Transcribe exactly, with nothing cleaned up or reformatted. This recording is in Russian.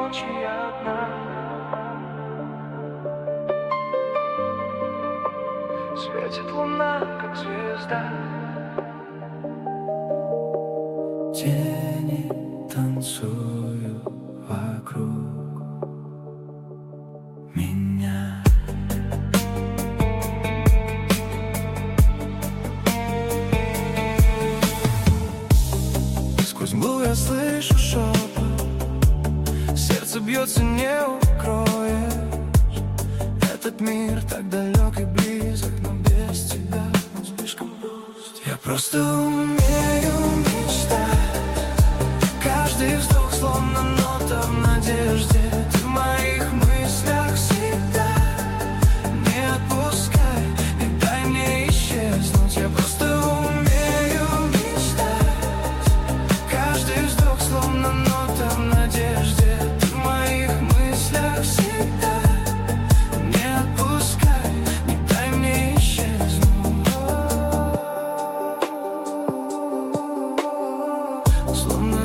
ночи одна. Светит луна, как звезда. Тени танцуют вокруг меня. Сквозь мглу я слышу шепот, сердце бьется, не укроешь. Этот мир так далек и близок, но без тебя он слишком пуст. Я просто умею мечтать, каждый вздох словно нота в надежде. Ты в моих мыслях всегда, не отпускай, не дай мне исчезнуть. Я просто умею мечтать, каждый вздох словно нота в надежде. Ты в моих мыслях всегда, не отпускай, не дай мне исчезнуть. Словно